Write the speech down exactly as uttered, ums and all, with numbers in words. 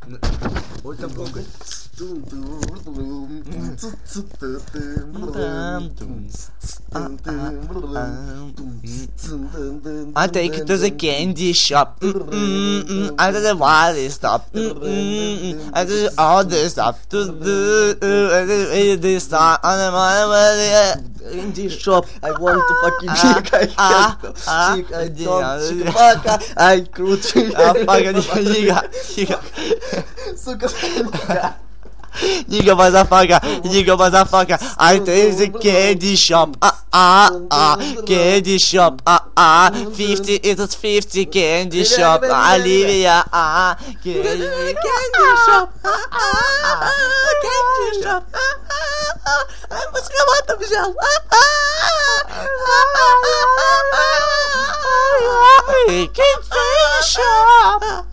Outra pouco. I take you to the candy shop. Mm-mm-mm. I do the wild stuff. Mm-mm-mm. I do all this stuff. To do this stuff on the Candy shop. I want to fucking Ah, chick. I ah, can't. ah. Chick. I Yeah. don't. Chick. Baka. I crude. Ah, fuck it. Nigga, nigga, Suka. nigga, motherfucker, nigga, motherfucker. I take the candy shop. Ah, ah, ah. Candy shop. Ah, ah. Fifty, it is fifty candy shop. Olivia. Ah, candy, candy shop. Ah, ah, ah. Candy shop. Ah, ah, ah. I must come out of the shop. Ah, ah, ah. Candy shop.